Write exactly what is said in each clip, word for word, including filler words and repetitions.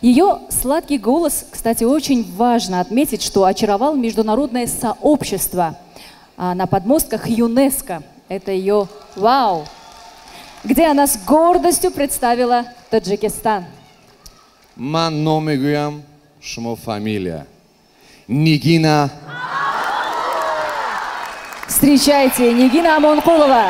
Ее сладкий голос, кстати, очень важно отметить, что очаровал международное сообщество на подмостках ЮНЕСКО. Это ее «Вау», где она с гордостью представила Таджикистан. Ман номигуям, шумо фамилия. Нигина. Встречайте, Нигина Амонкулова.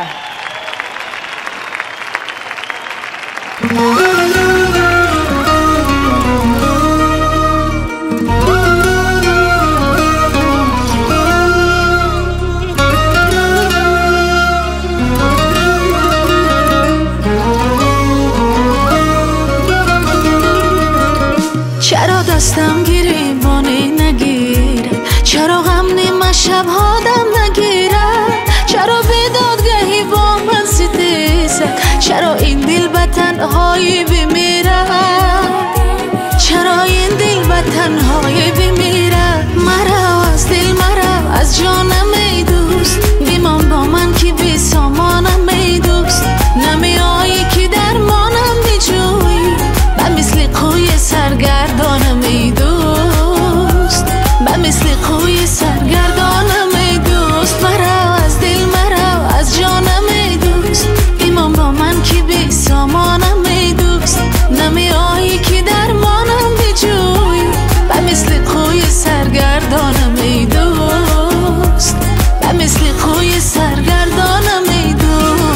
چرا دستم گیری بانی نگیره چرا غم نیمه شب هادم نگیره چرا بیدادگهی با من ستیزه چرا این دل به تنهایی بمیره چرا این دل به تنهایی بمیره مرا از دل مرا از جانم ای دوست بیمان با من که بی سامانم ای دوست نمی آیی که درمانم بیجوی به مثل قوی سرگردانم ای دوست به مثل قوی سرگردانم ای دوست مرا از دل مرا از جانم ای دوست ایمان با من که بی سامانم ای دوست نمی آیی که درمانم بیجوی به مثل قوی سرگردانم ای دوست به مثل قوی سرگردانم ای دوست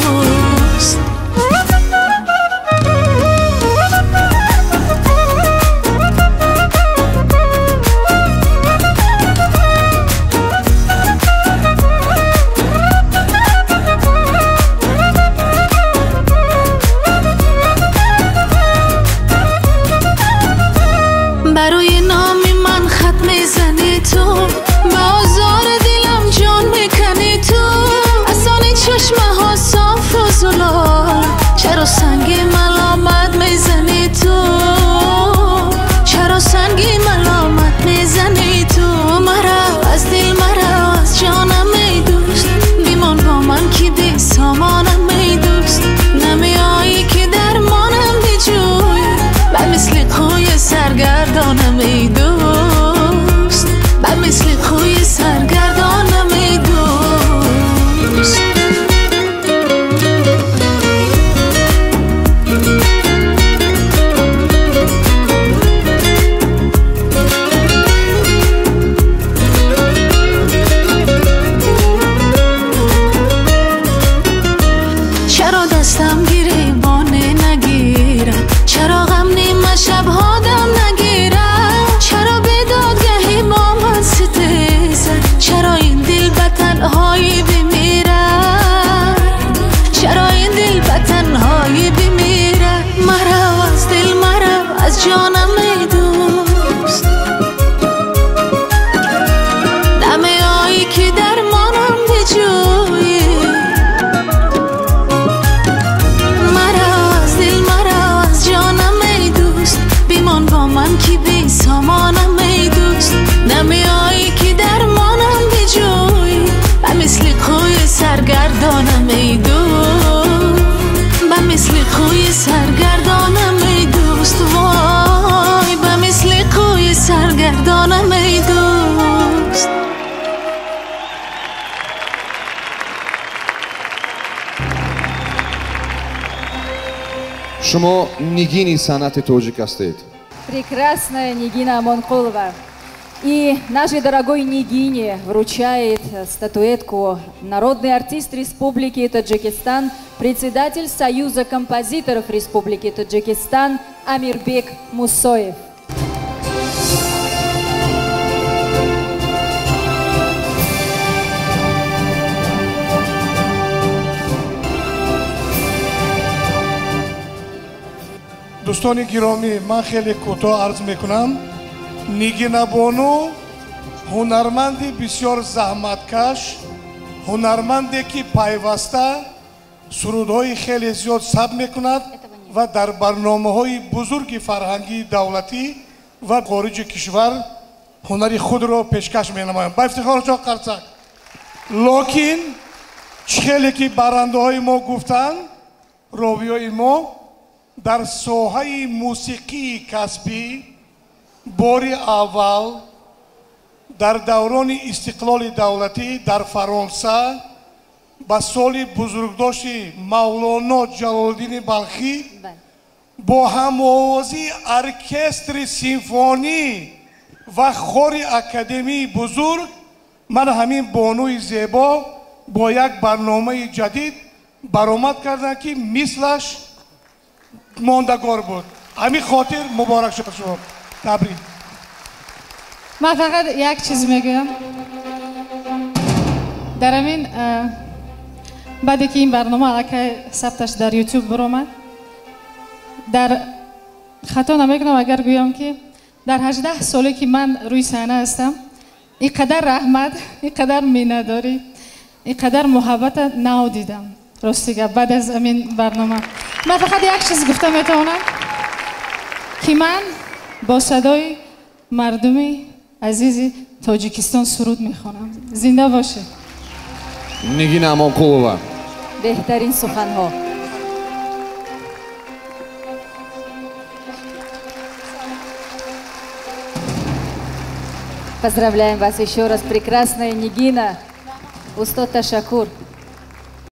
برای نامی من خط میزنی تو با آزار دلم جان میکنی تو اصانی چشمه ها صاف و زلال چرا سنگی ملامت میزنی تو چرا سنگی ملامت میزنی تو مرا از دل مرا از جانم ای دوست بیمان با من که بی سامانم ای دوست نمی آیی که درمانم بیجوی به مثل قوی سرگردانم ای دوست به مثل قوی سرگردانم ای دوست چرا دستم گیری بانه نگیرم چرا غم نیمه شب هادم نگیرم چرا بیدادگهی با من ستیزه چرا این دل به تنهایی بمیره چرا این دل به تنهایی بمیره مرا از دل مرا از جانم ای دوست نمی آیی که درمانم بجویی بیمان با من که بی سامانم ای دوست نمی آیی که درمانم بیجوی به مثل قوی سرگردانم ای دوست به مثل قوی سرگردانم ای دوست وای به مثل قوی سرگردانم ای دوست شما نگینی صنعت توجیک هستید. Прекрасная Нигина Амонкулова. И нашей дорогой Нигине вручает статуэтку народный артист Республики Таджикистан, председатель Союза композиторов Республики Таджикистан Амирбек Мусоев. دوستان گرامی من خیلی کوتاه عرض میکنم نیگینا بانو هنرمندی بسیار زحمتکش هنرمندی که پیوسته سرودهای خیلی زیاد ثبت میکند و در برنامه‌های بزرگ فرهنگی دولتی و خارج کشور هنری خود را پیشکش می‌نماید. با افتخار جا قرصک. لکن خیلی که برنده های ما گفتن راویای ما дар соҳаи мусиқии касбӣ бори аввал дар даврони истиқлоли давлатӣ дар Фаронса ба соли бузургдошти Мавлоно Ҷалолиддини Балхӣ бо ҳамовозии оркестри симфонӣ ва хори академии бузург ман ҳамин бонуи зебо бо як барномаи ҷадид баромад кардам ки мислаш мондагор буд. ҳамин хотир муборак шуд шумо. табрик. من فقط یک چیز میگم. در همین بعدی که این برنامه علاقه ثبتش در یوتیوب برآمد، در خطا نمیکنم اگر گویم که در هجده سالی که من روی صحنه هستم، اینقدر رحمت، اینقدر مینه‌داری، اینقدر محبت نو دیدم. راستیگه بعد از همین برنامه من فقط یک چیز گفته میتونم که من با صدای مردمی عزیز تاجیکستان سرود میخوانم. زنده باشه. نگین امامقلووا. بهترین سخنها. Поздравляем вас еще раз, прекрасная Нигина. Устот ташаккур.